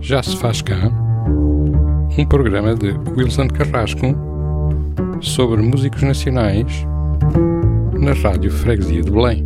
Já se faz cá, um programa de Wilson Carrasco sobre músicos nacionais na Rádio Freguesia de Belém.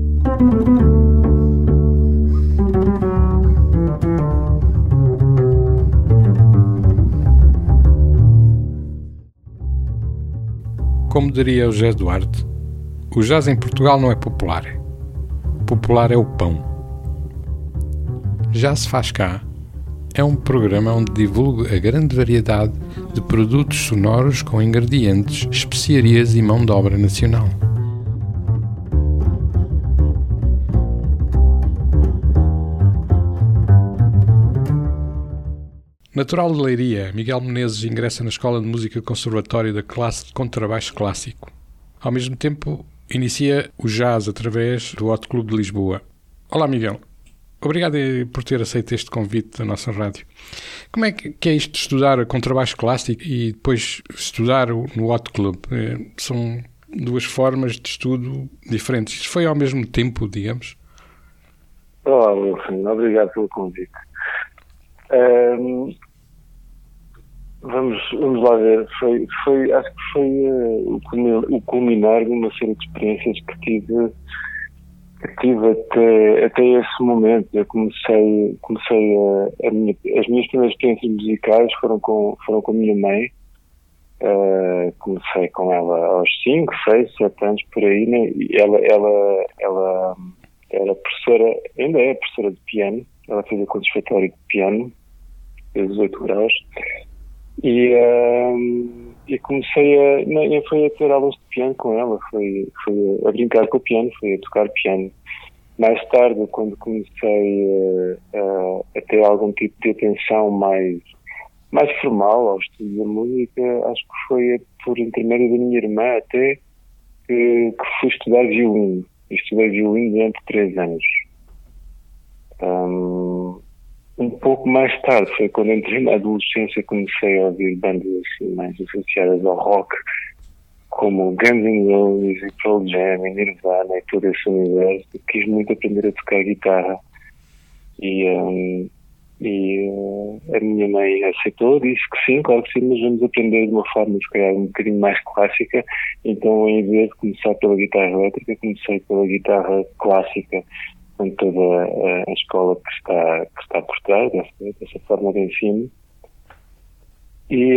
Como diria o José Duarte, o jazz em Portugal não é popular. Popular é o pão. Já se faz cá é um programa onde divulgo a grande variedade de produtos sonoros com ingredientes, especiarias e mão de obra nacional. Natural de Leiria, Miguel Menezes ingressa na Escola de Música Conservatório da classe de contrabaixo clássico. Ao mesmo tempo, inicia o jazz através do Hot Club de Lisboa. Olá, Miguel. Obrigado por ter aceito este convite da nossa rádio. Como é que é isto de estudar contrabaixo clássico e depois estudar no Hot Club? São duas formas de estudo diferentes. Isto foi ao mesmo tempo, digamos? Olá, Wilson. Obrigado pelo convite. Vamos lá ver. Acho que foi o culminar de uma série de experiências que tive até esse momento. Eu comecei as minhas primeiras experiências musicais foram com a minha mãe. Comecei com ela aos 5, 6, 7 anos por aí, né? E ela era professora, ainda é professora de piano. Ela fez o conservatório de piano, fez 18 graus, e comecei nem foi a ter aulas de piano com ela, foi a brincar com o piano, foi a tocar piano. Mais tarde, quando comecei a ter algum tipo de atenção mais formal ao estudo da música, acho que foi por intermédio da minha irmã até que fui estudar violino. Estudei violino durante 3 anos. Um pouco mais tarde, foi quando entrei na adolescência, comecei a ouvir bandas assim, mais associadas ao rock, como Guns N' Roses e Pearl Jam e Nirvana e todo esse universo. Quis muito aprender a tocar guitarra e a minha mãe aceitou, disse que sim, claro que sim, mas vamos aprender de uma forma, se calhar, um bocadinho mais clássica. Então, em vez de começar pela guitarra elétrica, comecei pela guitarra clássica, com toda a escola que está por trás dessa forma de ensino. E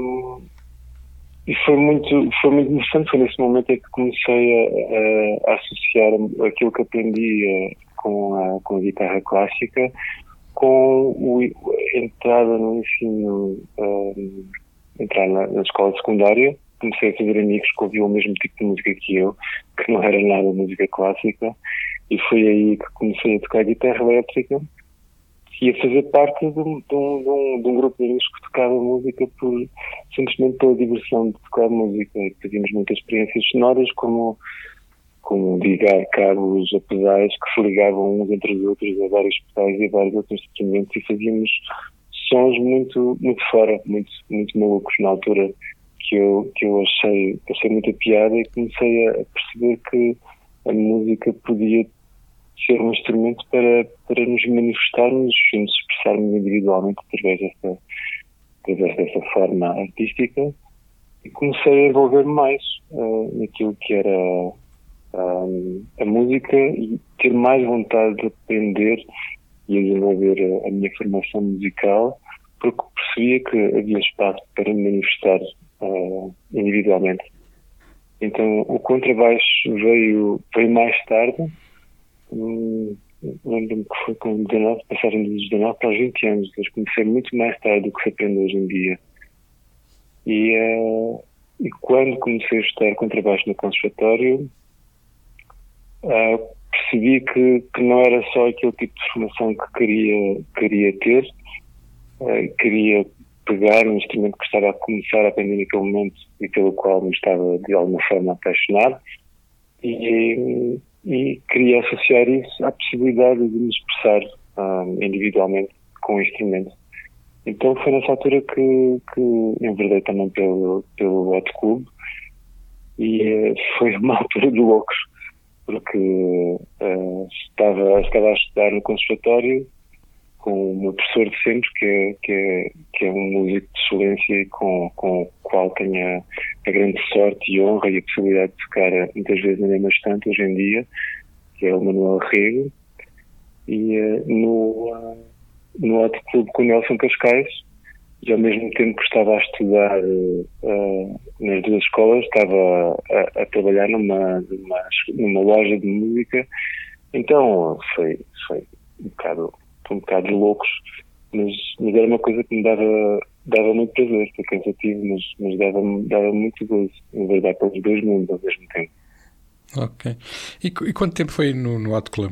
foi muito interessante. Foi nesse momento em que comecei a associar aquilo que aprendi com a guitarra clássica com a entrada no ensino, entrar na escola secundária. Comecei a fazer amigos que ouviam o mesmo tipo de música que eu, que não era nada música clássica, e foi aí que comecei a tocar guitarra elétrica e a fazer parte de um grupo de amigos que tocava música simplesmente pela diversão de tocar música. E fazíamos muitas experiências sonoras, como ligar cabos a pedais que se ligavam uns entre os outros a vários pedais e a vários outros instrumentos, e fazíamos sons muito, muito fora, muito, muito malucos na altura, que eu achei muita piada, e comecei a perceber que a música podia ser um instrumento para nos manifestarmos e nos expressarmos individualmente através dessa forma artística, e comecei a envolver-me mais naquilo que era a música e ter mais vontade de aprender e a desenvolver a minha formação musical, porque percebia que havia espaço para me manifestar individualmente. Então o contrabaixo veio mais tarde. Lembro-me que foi com 19, passagem dos 19 para os 20 anos. Eu comecei muito mais tarde do que se aprende hoje em dia. E quando comecei a estudar contrabaixo no conservatório, percebi que não era só aquele tipo de formação que queria ter. Queria pegar um instrumento que estava a começar a aprender naquele momento e pelo qual me estava de alguma forma apaixonado, e queria associar isso à possibilidade de me expressar individualmente com o instrumento. Então foi nessa altura que enverdei também pelo Hot Club, e foi uma altura de loucos, porque estava a estudar no conservatório com o meu professor de sempre, que é um músico de excelência e com o qual tenho a grande sorte e honra e a possibilidade de tocar muitas vezes na mesma estante hoje em dia, que é o Manuel Rego, e no Hot Club com o Nelson Cascais, e ao mesmo tempo que estava a estudar nas duas escolas, estava a trabalhar numa loja de música. Então foi um bocado loucos, mas era uma coisa que me dava muito prazer, foi cansativo, mas dava muito gozo, em verdade, pelos dois mundos ao mesmo tempo. Ok. E quanto tempo foi no Hot Club?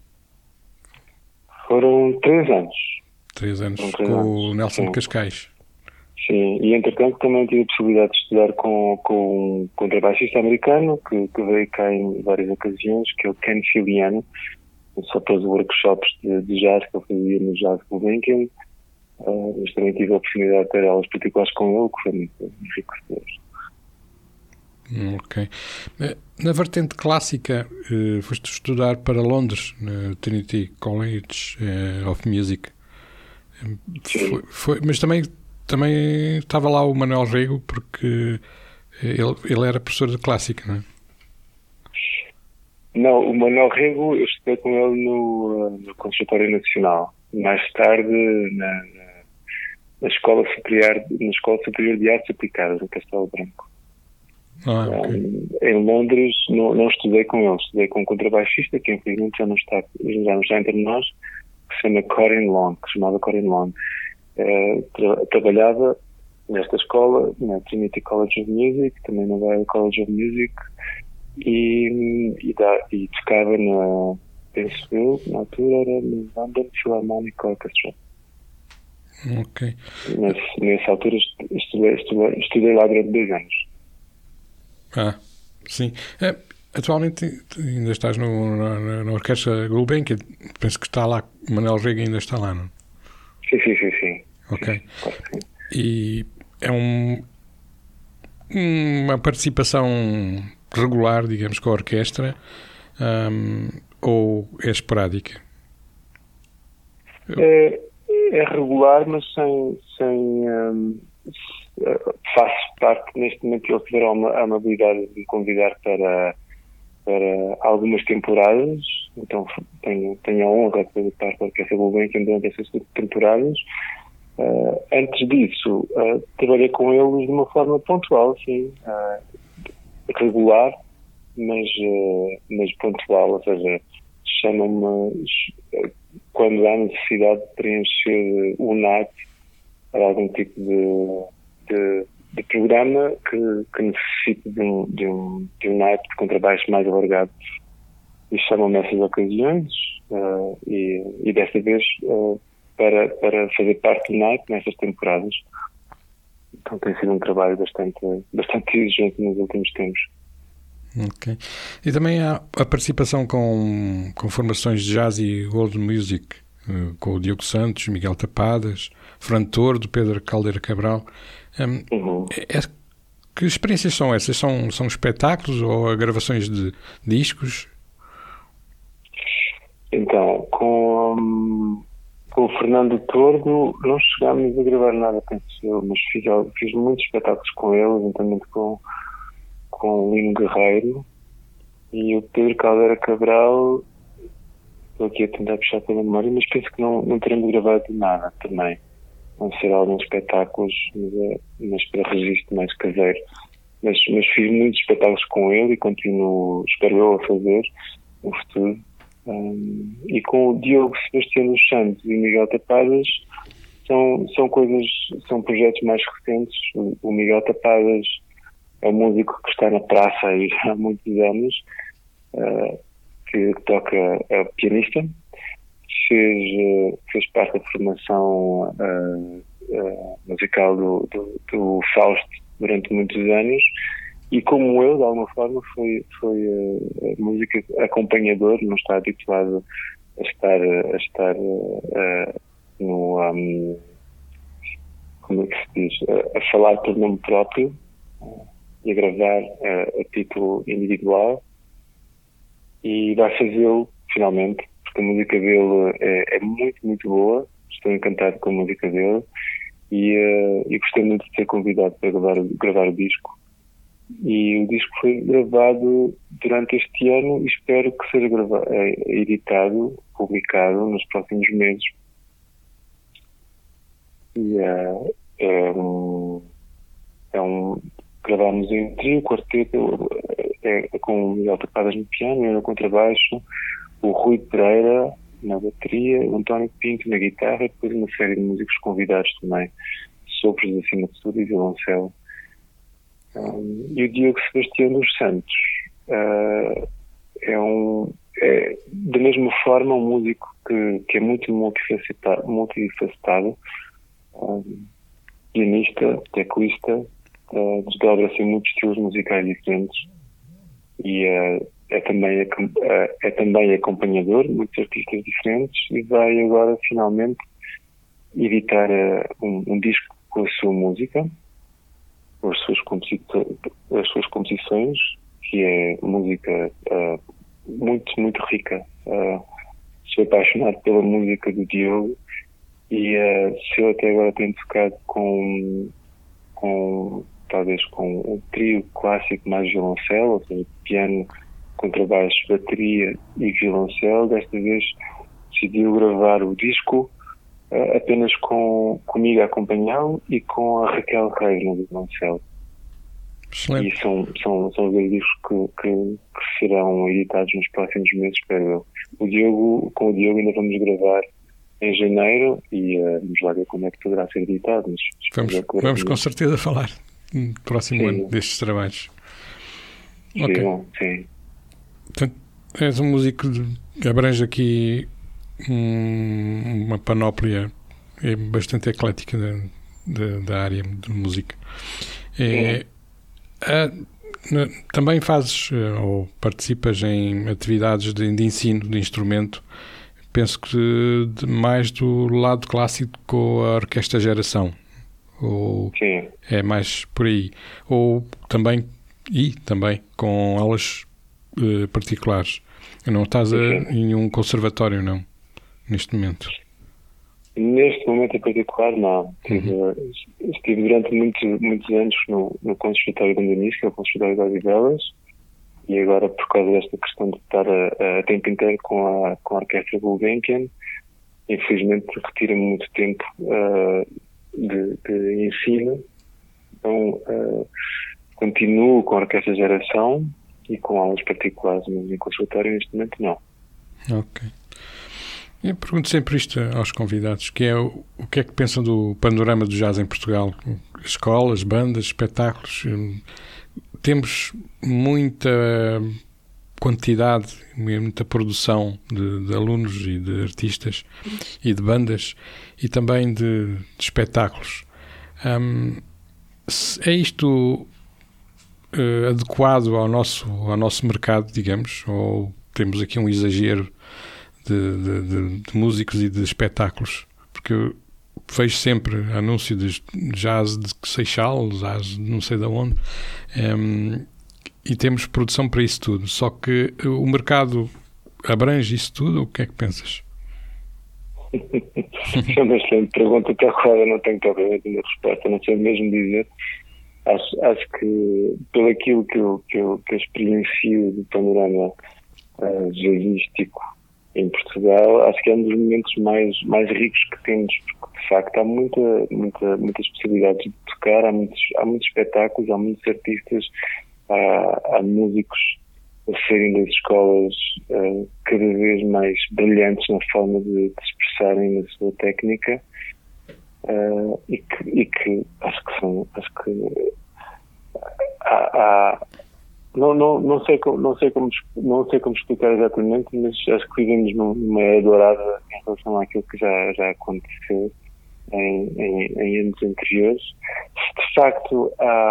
Foram 3 anos. 3 anos, com o Nelson Cascais. Sim, e entretanto também tive a possibilidade de estudar com um contrabaixista americano que veio cá em várias ocasiões, que é o Ken Filiano, só para os workshops de jazz que eu fazia no Jazz Gulbenkian, mas também tive a oportunidade de ter aulas particulares com ele, que foi muito enriquecedor. Ok. Na vertente clássica, foste estudar para Londres, no Trinity College of Music. Mas também estava lá o Manuel Rego, porque ele era professor de clássica, não é? Não, o Manuel Rego, eu estudei com ele no Conservatório Nacional. Mais tarde, na Escola Superior de Artes Aplicadas, em Castelo Branco. Okay. Em Londres, não estudei com ele, estudei com um contrabaixista, que infelizmente já não está entre nós, que se chama Corin Long, que se chamava Corin Long. Trabalhava nesta escola, na Trinity College of Music, também na Royal College of Music, e tocava penso eu, na altura era no London Philharmonic Orchestra. Ok. Nessa altura estudei lá durante 2 anos. Sim. Atualmente ainda estás na Orquestra Gulbenkian, penso que está lá, o Manuel Rego ainda está lá, não? Sim. Ok. E é uma participação regular, digamos, com a orquestra, ou é esporádica? É regular, mas sem faço parte, neste momento eles tiveram a amabilidade de me convidar para algumas temporadas, então tenho a honra de fazer parte da Orquestra Gulbenkian durante essas temporadas. Antes disso, trabalhei com eles de uma forma pontual, sim, regular, mas pontual, ou seja, chamam-me quando há necessidade de preencher o NAT para algum tipo de programa que necessite de um NAT de contrabaixo mais alargado, e chamam-me nessas ocasiões, e desta vez para fazer parte do NAT nessas temporadas. Então tem sido um trabalho bastante exigente nos últimos tempos. Ok. E também há a participação com formações de jazz e world music, com o Diogo Santos, Miguel Tapadas, Fernando Tordo, Pedro Caldeira Cabral. Que experiências são essas? São espetáculos ou gravações de discos? Então, com o Fernando Tordo não chegámos a gravar nada, penso eu, mas fiz muitos espetáculos com ele, juntamente com o Lino Guerreiro, e o Pedro Caldeira Cabral. Estou aqui a tentar puxar pela memória, mas penso que não teremos gravado nada também. Vão ser alguns espetáculos, mas para registro mais caseiro. Mas fiz muitos espetáculos com ele e continuo, espero eu, a fazer no futuro. E com o Diogo Sebastião dos Santos e o Miguel Tapadas são projetos mais recentes. O Miguel Tapadas é um músico que está na praça aí há muitos anos, que toca, é pianista, fez parte da formação musical do Fausto durante muitos anos, e como eu, de alguma forma, foi música acompanhador, não está habituado a estar no como é que se diz, a falar por nome próprio e a gravar a título individual, e vai fazê-lo finalmente, porque a música dele é muito, muito boa, estou encantado com a música dele e gostei muito de ser convidado para gravar o disco. E o disco foi gravado durante este ano e espero que seja editado, publicado nos próximos meses. E gravámos em trio, quarteto, com o Miguel Tapadas no piano, eu no contrabaixo, o Rui Pereira na bateria, o António Pinto na guitarra, e depois uma série de músicos convidados também, sopros acima de tudo e violoncelo. E o Diogo Sebastião dos Santos é da mesma forma um músico que é muito multifacetado, pianista, teclista, desdobra-se em muitos estilos musicais diferentes e é também acompanhador de muitos artistas diferentes e vai agora finalmente editar um disco com a sua música, com as suas composições, que é música muito, muito rica. Sou apaixonado pela música do Diogo e se eu até agora tenho tocado talvez com um trio clássico mais violoncelo, ou seja, piano, contrabaixo, bateria e violoncelo, desta vez decidiu gravar o disco apenas comigo a acompanhá-lo e com a Raquel Reis no violoncelo. Excelente. E são os dois discos que serão editados nos próximos meses, espero eu. Com o Diogo ainda vamos gravar em janeiro e vamos lá ver como é que poderá ser editado. Vamos com certeza falar no próximo ano destes trabalhos. Ok. Sim. Portanto, és um músico que abrange aqui uma panóplia bastante eclética da área de música. Também fazes ou participas em atividades de ensino de instrumento, penso que mais do lado clássico com a Orquestra Geração, ou Sim. É mais por aí, ou também com aulas particulares. Não estás em um conservatório, não, neste momento? Neste momento em particular, não. Estive durante muitos anos no Conservatório de Andanis, que é o Conservatório de Odivelas, e agora, por causa desta questão de estar a tempo inteiro com a Orquestra Gulbenkian, infelizmente retira-me muito tempo de ensino. Então, continuo com a Orquestra Geração e com aulas particulares, mas em conservatório neste momento não. Ok. Eu pergunto sempre isto aos convidados, que é o que é que pensam do panorama do jazz em Portugal? Escolas, bandas, espetáculos. Temos muita quantidade, muita produção de alunos e de artistas e de bandas e também de espetáculos. É isto adequado ao nosso mercado, digamos, ou temos aqui um exagero de músicos e de espetáculos? Porque eu vejo sempre anúncio de jazz de Seixal, jazz de não sei de onde, e temos produção para isso tudo, só que o mercado abrange isso tudo, ou o que é que pensas? É uma excelente pergunta, até agora eu não tenho propriamente uma resposta, não sei mesmo dizer. Acho que pelo aquilo que eu experiencio do panorama jazzístico em Portugal, acho que é um dos momentos mais ricos que temos, porque de facto há muitas possibilidades de tocar, há muitos espetáculos, há muitos artistas, há músicos a serem das escolas cada vez mais brilhantes na forma de expressarem a sua técnica, e que acho que não sei como explicar exatamente, mas acho que vivemos numa era dourada em relação àquilo que já aconteceu em anos anteriores. Se de facto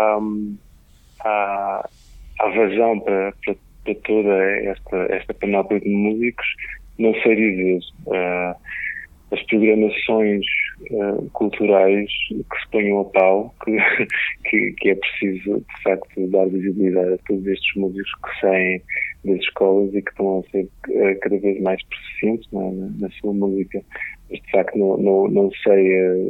há vazão para toda esta panóplia de músicos, não sei dizer. As programações culturais que se ponham a pau, que é preciso, de facto, dar visibilidade a todos estes músicos que saem das escolas e que estão a ser cada vez mais proficientes na sua música. de facto não sei,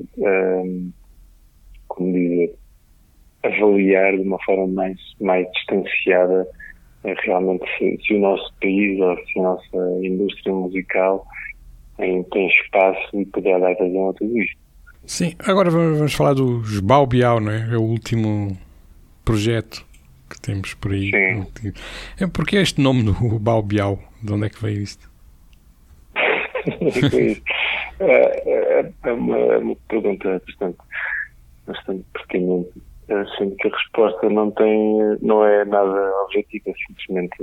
como dizer, avaliar de uma forma mais distanciada realmente se o nosso país ou se a nossa indústria musical tem espaço e poder dar razão a tudo isto. Sim, agora vamos falar dos Bao Biao, não é? É o último projeto que temos por aí. Sim. Porque este nome do Bao Biao? De onde é que veio isto? É uma pergunta bastante pertinente. Sendo que a resposta não é nada objetiva, simplesmente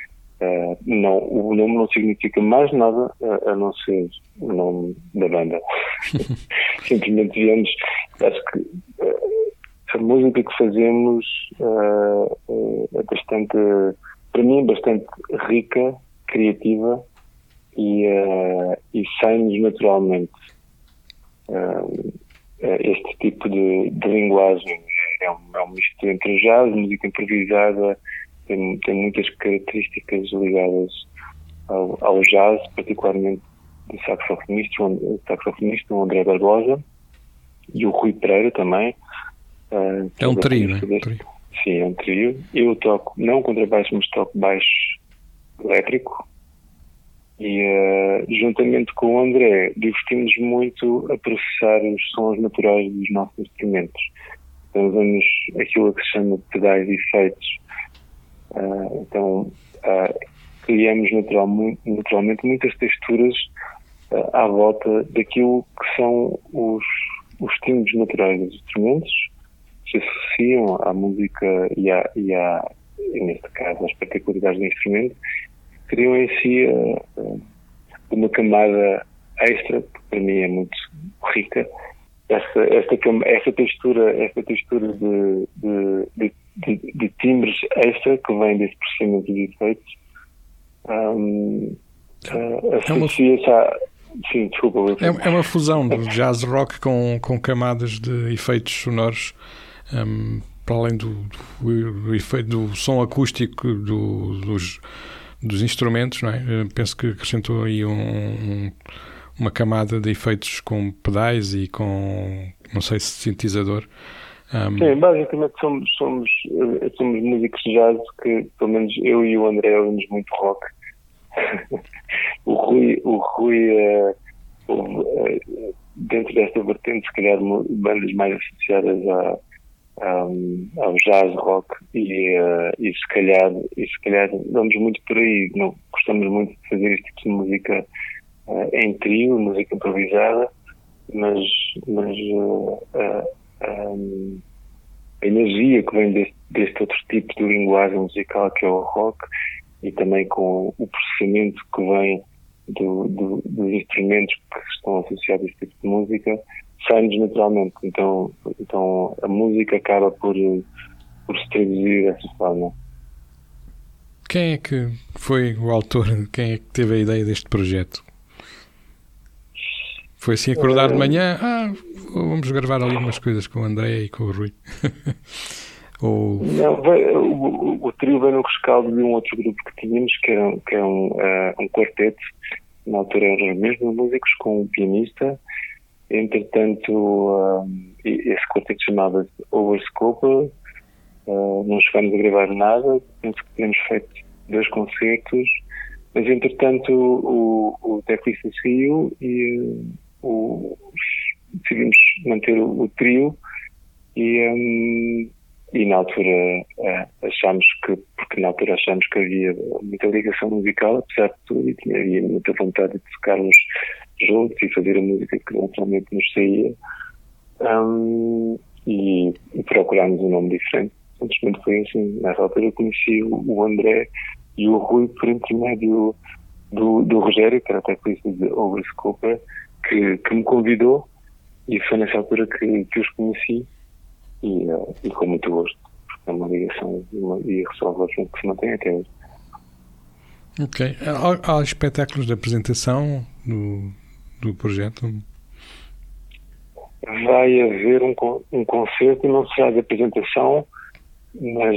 o nome não significa mais nada a não ser o nome da banda. Simplesmente viemos, acho que a música que fazemos é bastante, para mim, bastante rica, criativa e sai-nos naturalmente. Este tipo de linguagem é um misto entre jazz, música improvisada, tem muitas características ligadas ao jazz, particularmente do saxofonista, o André Barbosa, e o Rui Pereira também. É um trio, não é? Sim, é um trio. Eu toco, não contrabaixo, mas toco baixo elétrico. E juntamente com o André, divertimos muito a processar os sons naturais dos nossos instrumentos. Então usamos aquilo que se chama de pedais e efeitos. Criamos naturalmente muitas texturas à volta daquilo que são os timbres naturais dos instrumentos, que se associam à música e neste caso, às particularidades do instrumento, criam em si uma camada extra, que para mim é muito rica. Esta textura de timbres extra que vem desse processamento de efeitos associa-se a... Sim, desculpa. É uma fusão do jazz rock com camadas de efeitos sonoros, para além do efeito do som acústico dos instrumentos, não é? Penso que acrescentou aí uma camada de efeitos com pedais e com, não sei se sintetizador. Sim, basicamente somos músicos de jazz que, pelo menos eu e o André, ouvimos muito rock. O Rui dentro desta vertente, se calhar bandas mais associadas ao jazz rock e se calhar vamos muito por aí. Não gostamos muito de fazer este tipo de música em trio, música improvisada, mas a energia que vem deste outro tipo de linguagem musical que é o rock, e também com o processamento que vem dos instrumentos que estão associados a este tipo de música, sai-nos naturalmente. Então a música acaba por se traduzir dessa forma. Quem é que foi o autor? Quem é que teve a ideia deste projeto? Foi assim acordar de manhã, vamos gravar ali umas coisas com o André e com o Rui. Não, o trio veio no rescaldo de um outro grupo que tínhamos, que é um quarteto. Na altura eram os mesmos músicos, com um pianista. Entretanto, esse quarteto chamava-se Overscope. Não chegámos a gravar nada, penso que tínhamos feito 2 concertos, mas entretanto o teclista saiu e decidimos manter o trio e na altura achámos que havia muita ligação musical, apesar de tudo, e havia muita vontade de tocarmos juntos e fazer a música que naturalmente nos saía, e procurámos um nome diferente. Simplesmente foi assim. Nessa altura eu conheci o André e o Rui por intermédio do Rogério, que era até conhecido de Overscope, que me convidou, e foi nessa altura que os conheci e com muito gosto, porque é uma ligação e ressalvação que se mantém até hoje. Ok. Há espetáculos de apresentação do projeto? Vai haver um concerto, não será de apresentação, mas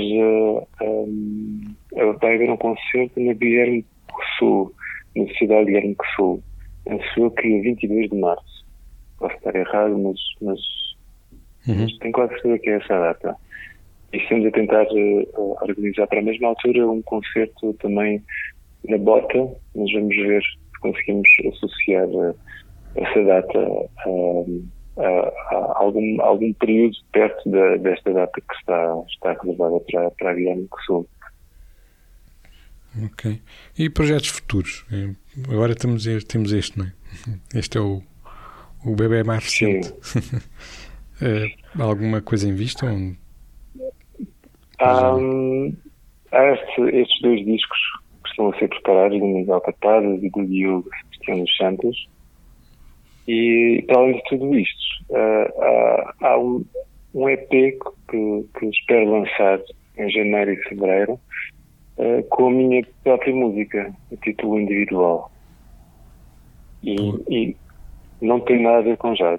vai haver um concerto na Guilherme Sul, na cidade de Guilherme Sul. penso eu que 22 de março. Posso estar errado, mas tenho quase certeza que é essa a data. E estamos a tentar organizar para a mesma altura um concerto também na Bota, mas vamos ver se conseguimos associar essa data a algum período perto desta data que está reservada para a Guiana do Sul. Ok. E projetos futuros? Agora temos este, não é? Este é o bebê mais recente. Alguma coisa em vista? Há estes 2 discos que estão a ser preparados, do Miguel Tapadas e do Diogo Sebastião dos Santos. E, para além de tudo isto, há um EP que espero lançar em janeiro e fevereiro, com a minha própria música, a título individual. E não tem nada a ver com jazz.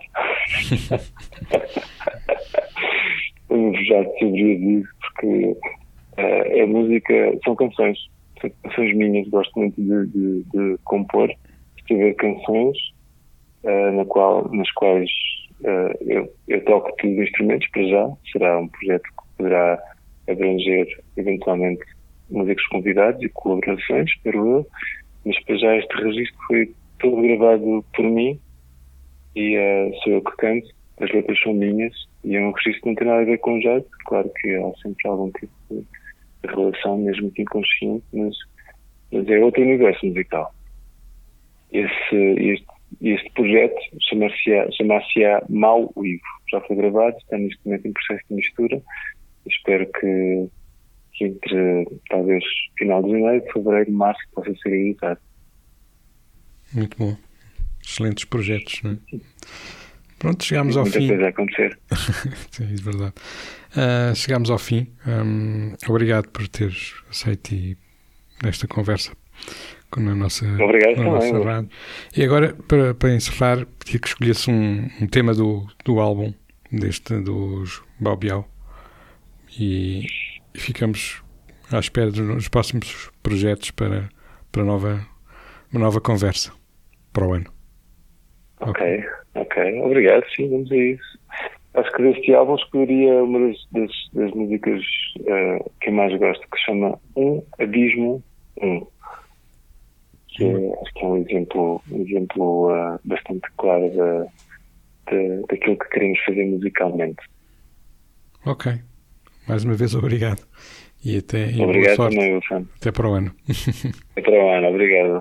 Tenho já sobre isso, porque é música, são canções minhas, gosto muito de compor, escrever canções nas quais eu toco todos os instrumentos. Para já será um projeto que poderá abranger eventualmente músicos convidados e colaborações, espero eu, mas para já este registro foi todo gravado por mim e sou eu que canto, as letras são minhas e é um registro que não tem nada a ver com jazz. Claro que há sempre algum tipo de relação, mesmo que inconsciente, mas é outro universo musical. Este projeto chamar-se-á Mau Uivo. Já foi gravado, está neste momento em processo de mistura. Espero que entre talvez final de janeiro, fevereiro, março possa ser editado. Muito bom. Excelentes projetos, não é? Pronto, chegámos ao fim. Muita coisa a acontecer. Sim, é verdade. Chegámos ao fim. Obrigado por teres aceito esta conversa na nossa rádio. E agora, para encerrar, pedia que escolhesse um tema do álbum dos Baubiau e ficamos à espera dos próximos projetos para uma nova conversa para o ano. Ok. Obrigado, sim, vamos a isso. Acho que deste álbum escolheria uma das músicas que eu mais gosto, que se chama Abismo 1. Acho que é um exemplo bastante claro daquilo que queremos fazer musicalmente. Ok. Mais uma vez, obrigado. Obrigado também, Wilson. Até para o ano. Até para o ano, obrigado.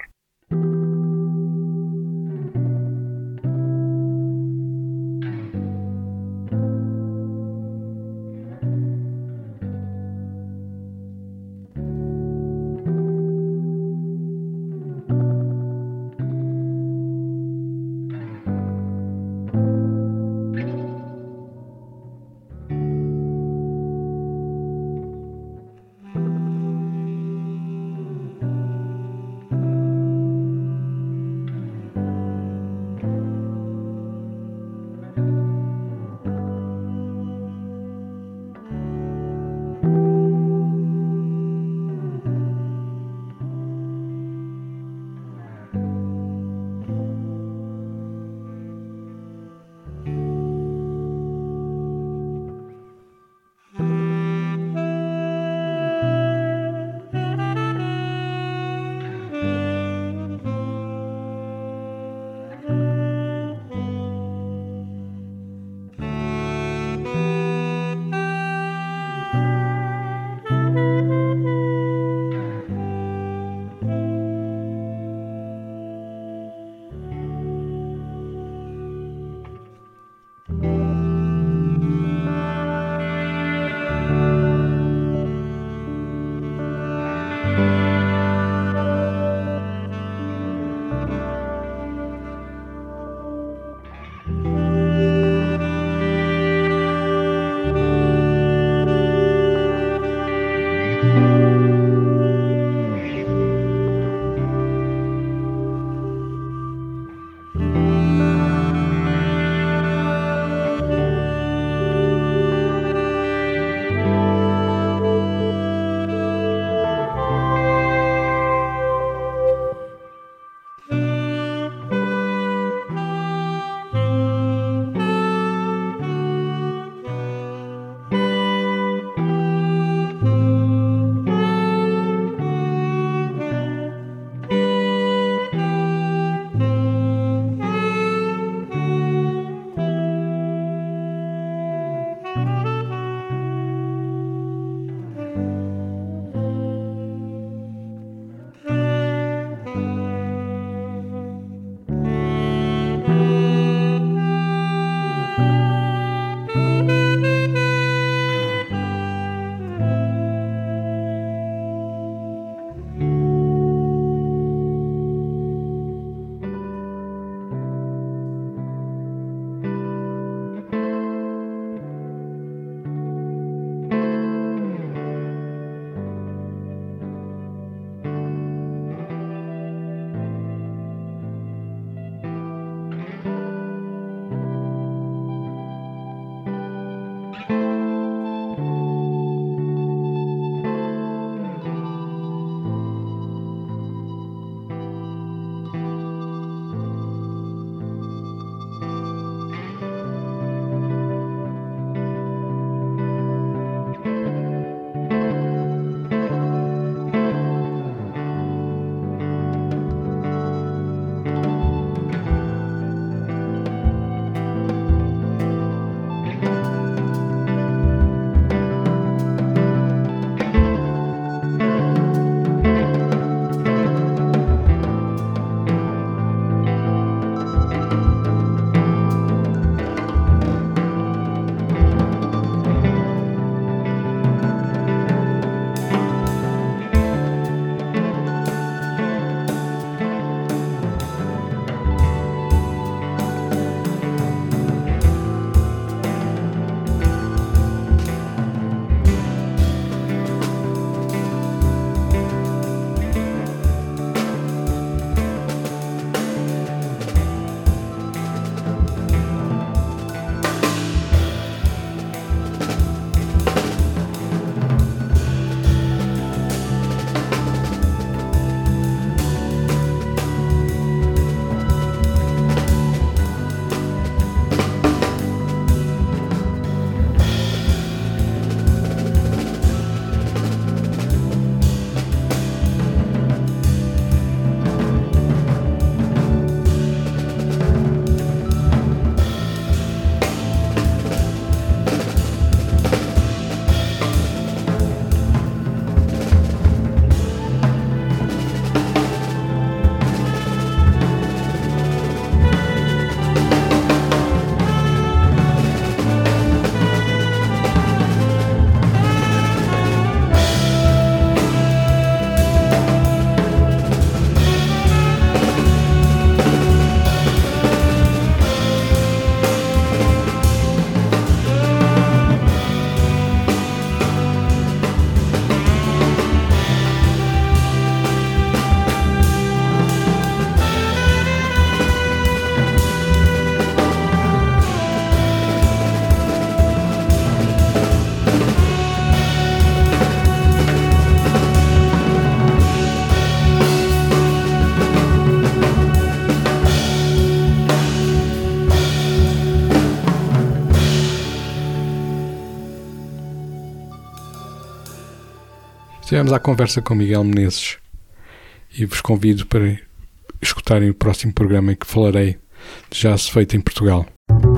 Estivemos à conversa com Miguel Menezes e vos convido para escutarem o próximo programa em que falarei de jazz feito em Portugal.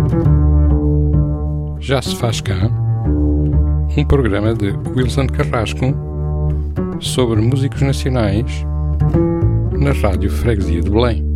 Já se faz cá, um programa de Wilson Carrasco sobre músicos nacionais na Rádio Freguesia de Belém.